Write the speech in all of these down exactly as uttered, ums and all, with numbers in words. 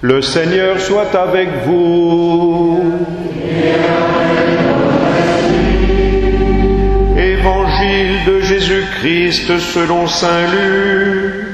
Le Seigneur soit avec vous. Évangile de Jésus-Christ selon saint Luc.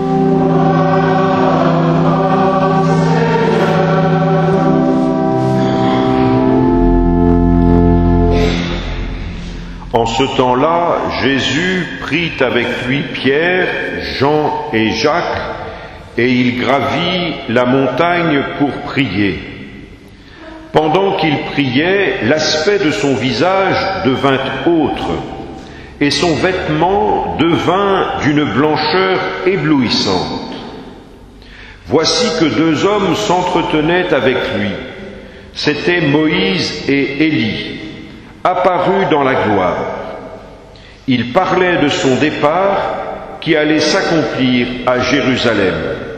En ce temps-là, Jésus prit avec lui Pierre, Jean et Jacques, et il gravit la montagne pour prier. Pendant qu'il priait, l'aspect de son visage devint autre, et son vêtement devint d'une blancheur éblouissante. Voici que deux hommes s'entretenaient avec lui. C'étaient Moïse et Élie, apparus dans la gloire. Ils parlaient de son départ qui allait s'accomplir à Jérusalem.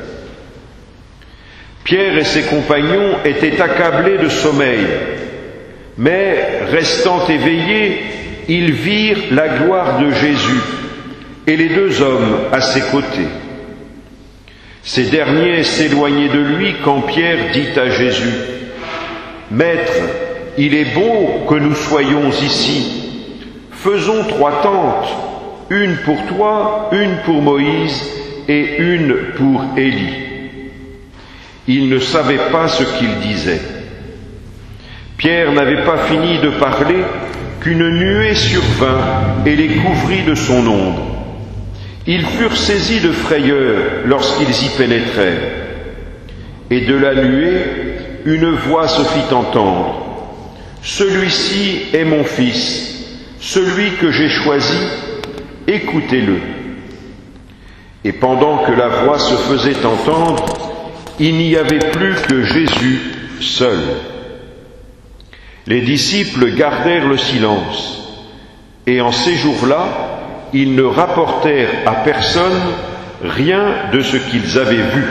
Pierre et ses compagnons étaient accablés de sommeil, mais restant éveillés, ils virent la gloire de Jésus et les deux hommes à ses côtés. Ces derniers s'éloignaient de lui quand Pierre dit à Jésus : « Maître, il est bon que nous soyons ici. Faisons trois tentes, une pour toi, une pour Moïse et une pour Élie. » Il ne savait pas ce qu'il disait. Pierre n'avait pas fini de parler qu'une nuée survint et les couvrit de son ombre. Ils furent saisis de frayeur lorsqu'ils y pénétrèrent. Et de la nuée, une voix se fit entendre. « Celui-ci est mon fils, celui que j'ai choisi, écoutez-le. » Et pendant que la voix se faisait entendre, il n'y avait plus que Jésus seul. Les disciples gardèrent le silence, et en ces jours-là, ils ne rapportèrent à personne rien de ce qu'ils avaient vu.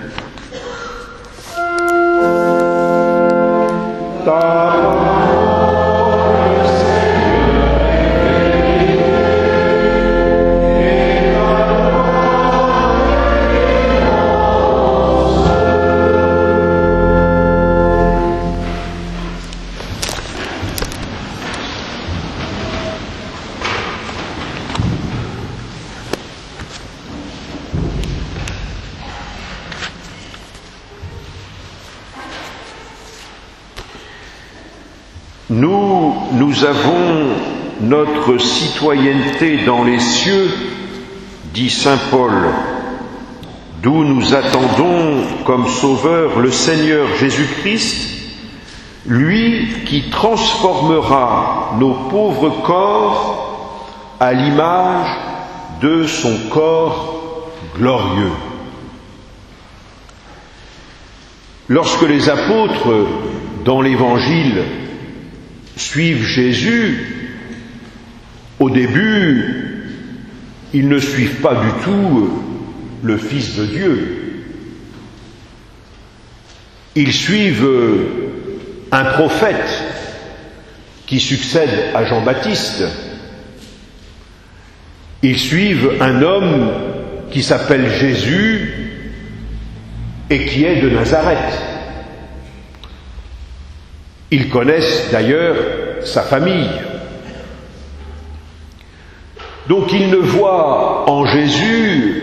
Nous, nous avons notre citoyenneté dans les cieux, dit saint Paul, d'où nous attendons comme sauveur le Seigneur Jésus-Christ, lui qui transformera nos pauvres corps à l'image de son corps glorieux. Lorsque les apôtres, dans l'Évangile, suivent Jésus, au début, ils ne suivent pas du tout le Fils de Dieu. Ils suivent un prophète qui succède à Jean-Baptiste. Ils suivent un homme qui s'appelle Jésus et qui est de Nazareth. Ils connaissent d'ailleurs sa famille. Donc ils ne voient en Jésus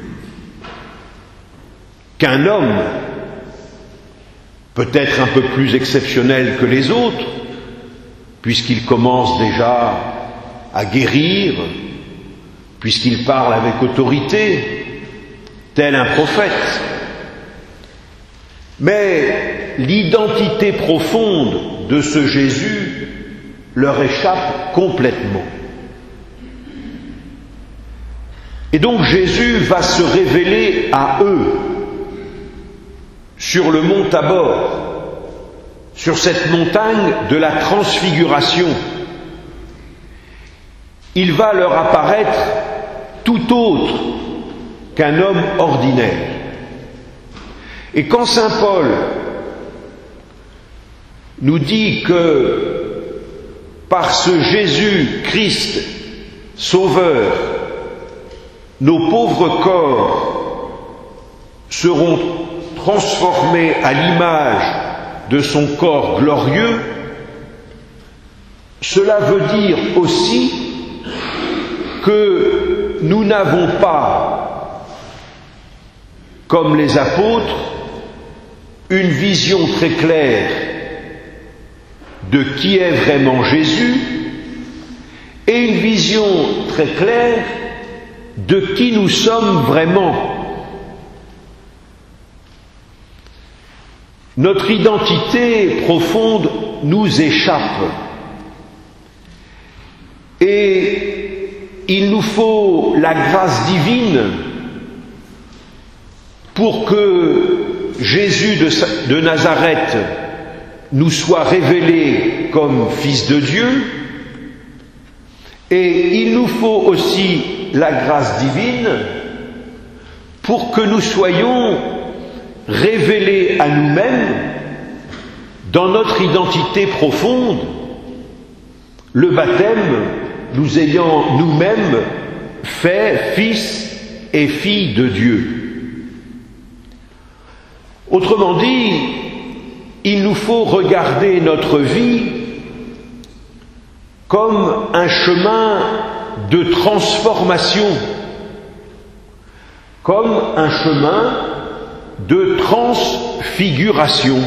qu'un homme, peut-être un peu plus exceptionnel que les autres, puisqu'il commence déjà à guérir, puisqu'il parle avec autorité, tel un prophète. Mais l'identité profonde de ce Jésus leur échappe complètement. Et donc Jésus va se révéler à eux sur le mont Tabor, sur cette montagne de la transfiguration. Il va leur apparaître tout autre qu'un homme ordinaire. Et quand saint Paul nous dit que par ce Jésus-Christ Sauveur, nos pauvres corps seront transformés à l'image de son corps glorieux, cela veut dire aussi que nous n'avons pas, comme les apôtres, une vision très claire de qui est vraiment Jésus et une vision très claire de qui nous sommes vraiment. Notre identité profonde nous échappe et il nous faut la grâce divine pour que Jésus de, de Nazareth nous soit révélé comme Fils de Dieu, et il nous faut aussi la grâce divine pour que nous soyons révélés à nous-mêmes dans notre identité profonde, le baptême nous ayant nous-mêmes fait fils et filles de Dieu. Autrement dit, il nous faut regarder notre vie comme un chemin de transformation, comme un chemin de transfiguration.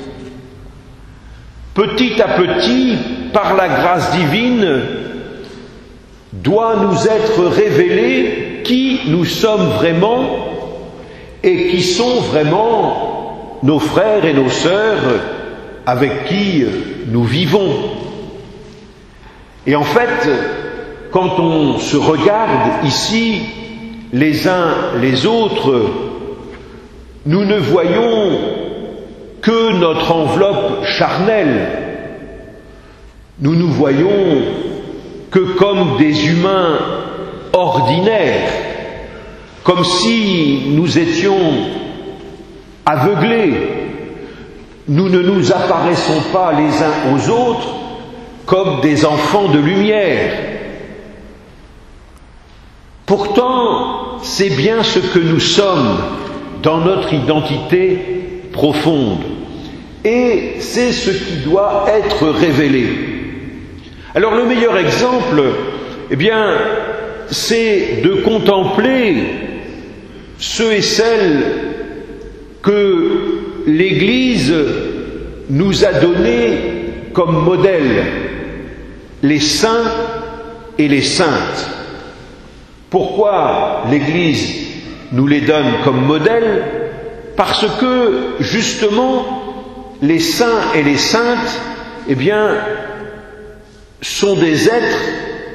Petit à petit, par la grâce divine, doit nous être révélé qui nous sommes vraiment et qui sont vraiment nos frères et nos sœurs avec qui nous vivons. Et en fait, quand on se regarde ici, les uns les autres, nous ne voyons que notre enveloppe charnelle. Nous nous voyons que comme des humains ordinaires, comme si nous étions aveuglés. Nous ne nous apparaissons pas les uns aux autres comme des enfants de lumière. Pourtant, c'est bien ce que nous sommes dans notre identité profonde. Et c'est ce qui doit être révélé. Alors le meilleur exemple, eh bien, c'est de contempler ceux et celles que l'Église nous a donnés comme modèle, les saints et les saintes. Pourquoi l'Église nous les donne comme modèle? Parce que, justement, les saints et les saintes, eh bien, sont des êtres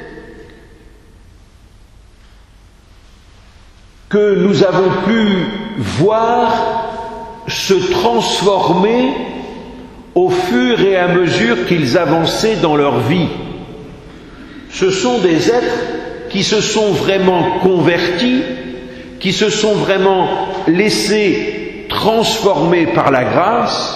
que nous avons pu voir se transformer au fur et à mesure qu'ils avançaient dans leur vie. Ce sont des êtres qui se sont vraiment convertis, qui se sont vraiment laissés transformer par la grâce,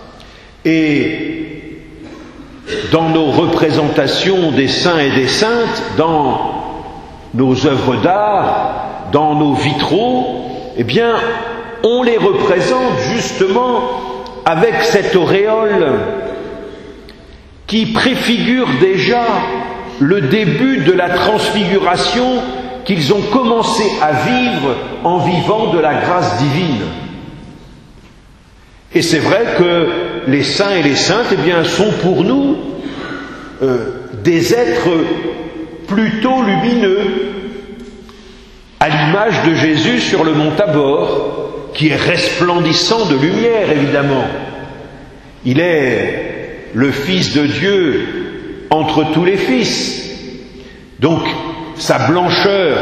et dans nos représentations des saints et des saintes, dans nos œuvres d'art, dans nos vitraux, eh bien, on les représente justement avec cette auréole qui préfigure déjà le début de la transfiguration qu'ils ont commencé à vivre en vivant de la grâce divine. Et c'est vrai que les saints et les saintes, eh bien, sont pour nous euh, des êtres plutôt lumineux, à l'image de Jésus sur le mont Tabor, qui est resplendissant de lumière, évidemment. Il est le Fils de Dieu entre tous les fils. Donc, sa blancheur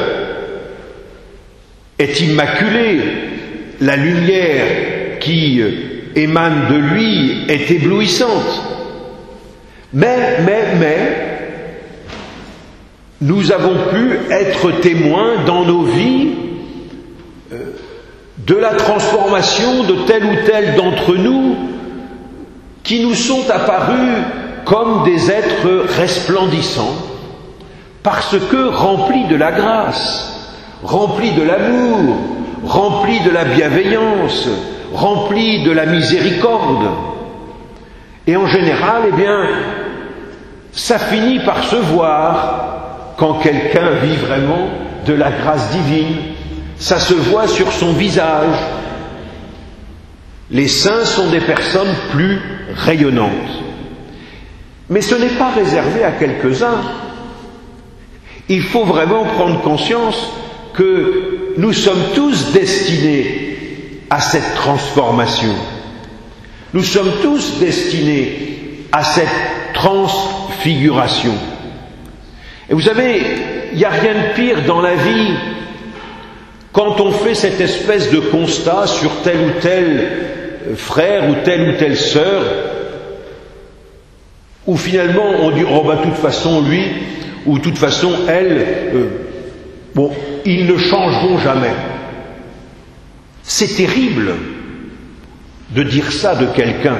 est immaculée. La lumière qui émane de lui est éblouissante. Mais, mais, mais, nous avons pu être témoins dans nos vies de la transformation de tel ou tel d'entre nous qui nous sont apparus comme des êtres resplendissants parce que remplis de la grâce, remplis de l'amour, remplis de la bienveillance, remplis de la miséricorde. Et en général, eh bien, ça finit par se voir quand quelqu'un vit vraiment de la grâce divine. Ça se voit sur son visage. Les saints sont des personnes plus rayonnantes. Mais ce n'est pas réservé à quelques-uns. Il faut vraiment prendre conscience que nous sommes tous destinés à cette transformation. Nous sommes tous destinés à cette transfiguration. Et vous savez, il n'y a rien de pire dans la vie quand on fait cette espèce de constat sur tel ou tel frère ou telle ou telle sœur, où finalement on dit « oh ben de toute façon lui » ou de toute façon elle, euh, bon, ils ne changeront jamais. C'est terrible de dire ça de quelqu'un.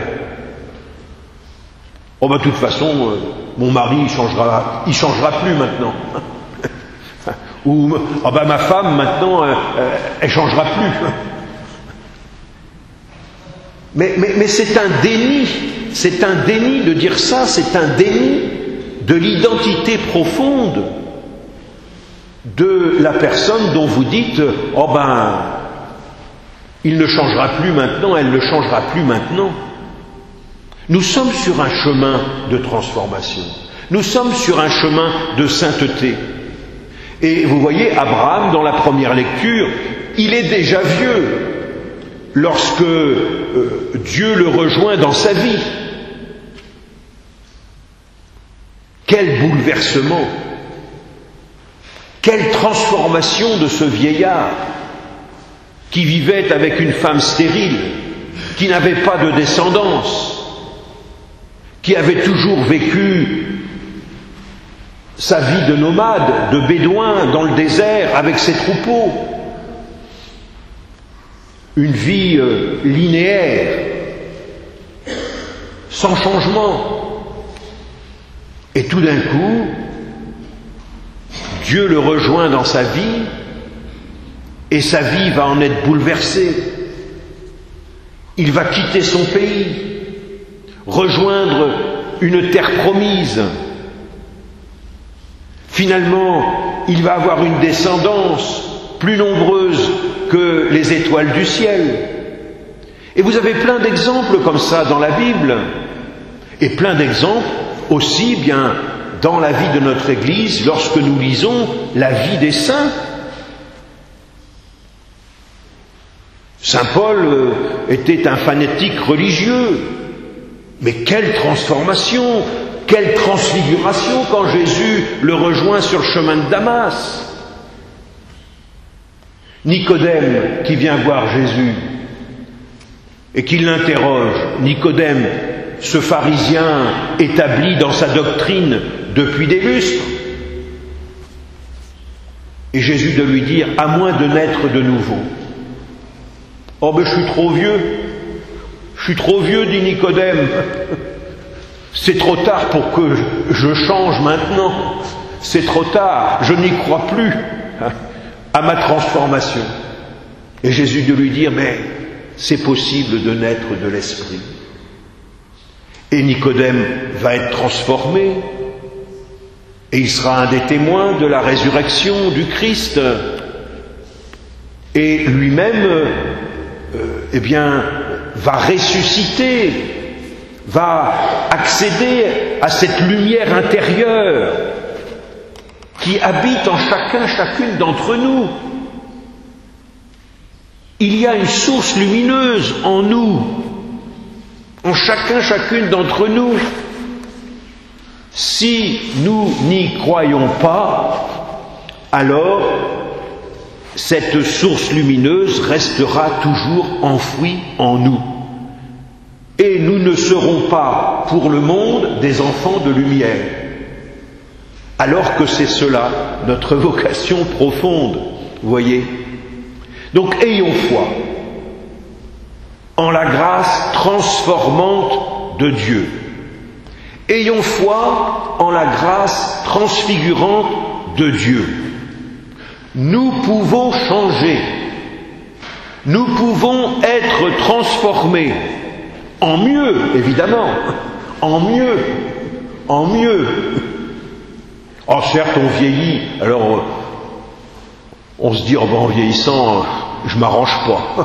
Oh ben de toute façon, euh, mon mari il changera, il changera plus maintenant. Ou oh ben ma femme maintenant, euh, euh, elle changera plus. Mais, mais, mais c'est un déni, c'est un déni de dire ça, c'est un déni de l'identité profonde de la personne dont vous dites « oh ben, il ne changera plus maintenant, elle ne changera plus maintenant ». Nous sommes sur un chemin de transformation, nous sommes sur un chemin de sainteté. Et vous voyez, Abraham, dans la première lecture, il est déjà vieux lorsque euh, Dieu le rejoint dans sa vie. Quel bouleversement, quelle transformation de ce vieillard qui vivait avec une femme stérile, qui n'avait pas de descendance, qui avait toujours vécu sa vie de nomade, de bédouin dans le désert avec ses troupeaux. Une vie euh, linéaire, sans changement. Et tout d'un coup, Dieu le rejoint dans sa vie, et sa vie va en être bouleversée. Il va quitter son pays, rejoindre une terre promise. Finalement, il va avoir une descendance plus nombreuse que les étoiles du ciel. Et vous avez plein d'exemples comme ça dans la Bible, et plein d'exemples aussi bien dans la vie de notre Église lorsque nous lisons la vie des saints. Saint Paul était un fanatique religieux, mais quelle transformation, quelle transfiguration quand Jésus le rejoint sur le chemin de Damas. Nicodème qui vient voir Jésus et qui l'interroge, Nicodème, ce pharisien établi dans sa doctrine depuis des lustres, et Jésus de lui dire, à moins de naître de nouveau. Oh ben je suis trop vieux, je suis trop vieux, dit Nicodème, c'est trop tard pour que je change maintenant, c'est trop tard, je n'y crois plus à ma transformation. Et Jésus de lui dire, mais c'est possible de naître de l'Esprit. Et Nicodème va être transformé, et il sera un des témoins de la résurrection du Christ. Et lui-même, euh, eh bien, va ressusciter, va accéder à cette lumière intérieure qui habite en chacun, chacune d'entre nous. Il y a une source lumineuse en nous, en chacun, chacune d'entre nous. Si nous n'y croyons pas, alors cette source lumineuse restera toujours enfouie en nous. Et nous ne serons pas, pour le monde, des enfants de lumière. Alors que c'est cela, notre vocation profonde, vous voyez. Donc ayons foi en la grâce transformante de Dieu. Ayons foi en la grâce transfigurante de Dieu. Nous pouvons changer. nous pouvons être transformés en mieux, évidemment, en mieux, en mieux. Oh, certes, on vieillit, alors on se dit, oh, ben, en vieillissant, je m'arrange pas.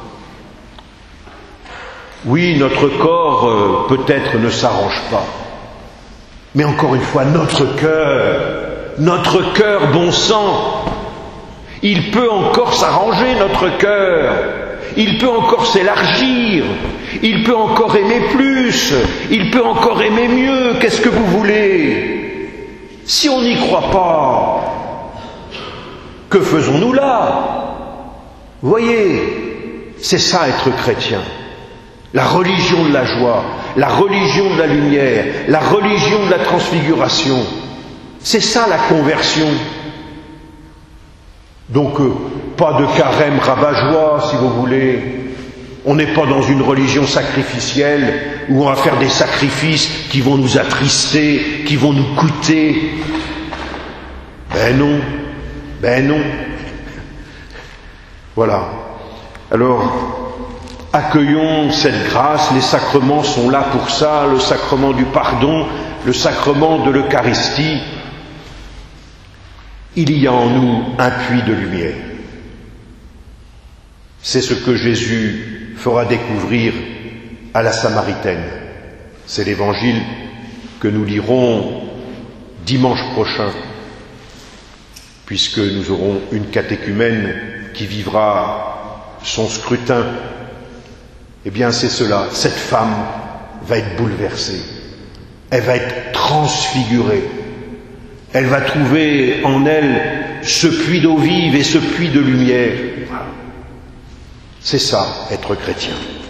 Oui, notre corps euh, peut-être ne s'arrange pas, mais encore une fois, notre cœur, notre cœur bon sang, il peut encore s'arranger, notre cœur, il peut encore s'élargir, il peut encore aimer plus, il peut encore aimer mieux, qu'est-ce que vous voulez? Si on n'y croit pas, que faisons-nous là? Vous voyez, c'est ça être chrétien. La religion de la joie, la religion de la lumière, la religion de la transfiguration. C'est ça la conversion. Donc, euh, pas de carême rabat-joie, si vous voulez. On n'est pas dans une religion sacrificielle où on va faire des sacrifices qui vont nous attrister, qui vont nous coûter. Ben non, ben non. Voilà. Alors, accueillons cette grâce, les sacrements sont là pour ça, le sacrement du pardon, le sacrement de l'Eucharistie. Il y a en nous un puits de lumière. C'est ce que Jésus fera découvrir à la Samaritaine. C'est l'évangile que nous lirons dimanche prochain, puisque nous aurons une catéchumène qui vivra son scrutin. Eh bien, c'est cela. Cette femme va être bouleversée. Elle va être transfigurée. Elle va trouver en elle ce puits d'eau vive et ce puits de lumière. C'est ça, être chrétien.